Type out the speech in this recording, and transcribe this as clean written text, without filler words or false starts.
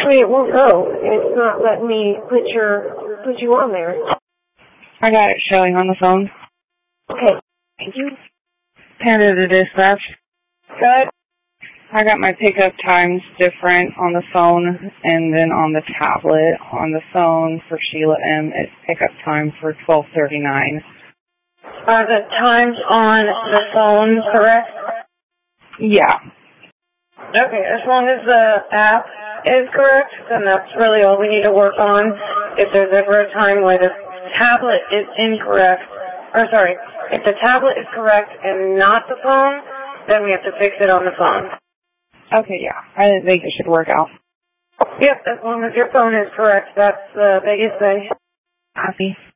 it won't go. It's not letting me put you on there. I got it showing on the phone. Okay. Thank you. Panda to dispatch. Good. I got my pickup times different on the phone and then on the tablet. On the phone for Sheila M, it's pickup time for 12:39. Are the times on the phone correct? Yeah. Okay, as long as the app is correct, then that's really all we need to work on. If there's ever a time where the tablet is incorrect, if the tablet is correct and not the phone, then we have to fix it on the phone. Okay, yeah. I think it should work out. Yep, as long as your phone is correct, that's the biggest thing. Happy.